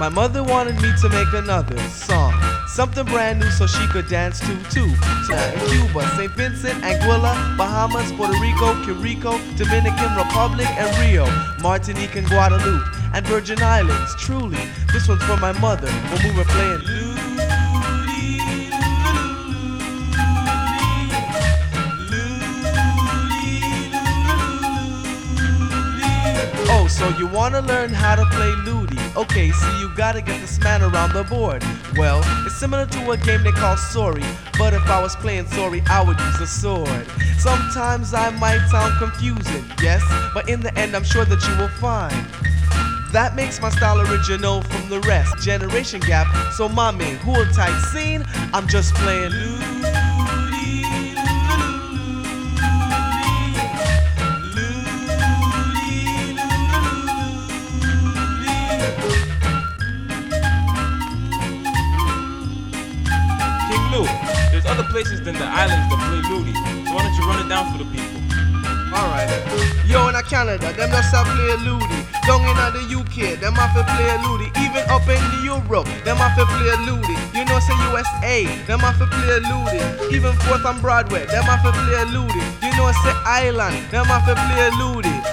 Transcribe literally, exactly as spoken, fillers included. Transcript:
My mother wanted me to make another song, something brand new so she could dance to too. So in Cuba, Saint Vincent, Anguilla, Bahamas, Puerto Rico, Curico, Dominican Republic, and Rio, Martinique and Guadeloupe, and Virgin Islands. Truly, this one's for my mother when we were playing. Oh, so you wanna learn how to play Ludi? Okay, see, you gotta get this man around the board. Well, it's similar to a game they call Sorry, but if I was playing Sorry, I would use a sword. Sometimes I might sound confusing, yes, but in the end I'm sure that you will find that makes my style original from the rest. Generation gap, so mommy, hold tight scene, I'm just playing Ludi. There's other places than the islands that play Ludi, so why don't you run it down for the people? Alright. Yo, in a Canada, them just a play Ludi. Down in the U K, them have to play Ludi. Even up in the Europe, them have to play Ludi. You know, say U S A, them have to play Ludi. Even Fourth and Broadway, them have to play Ludi. You know, say Ireland, them have to play Ludi.